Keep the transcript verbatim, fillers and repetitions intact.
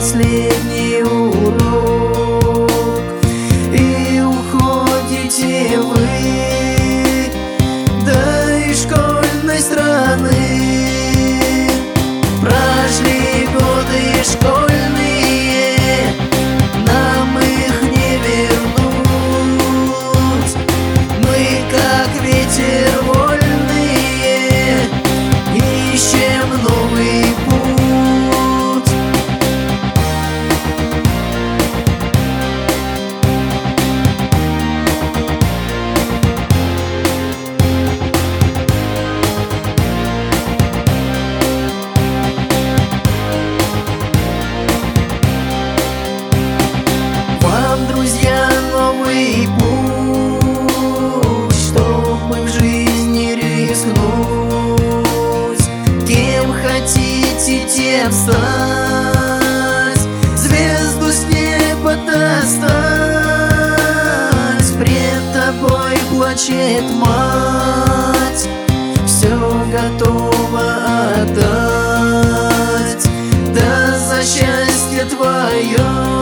последний урок, и уходите вы до школьной страны. Прошли годы школьные, нам их не вернуть. Мы, как ветер вольные, ищем новый путь. Вам, друзья, новый путь, чтоб мы в жизни рискнуть. Кем хотите, тем стать, звезду с неба достать. Пред тобой плачет мать, все готова отдать, да за счастье твое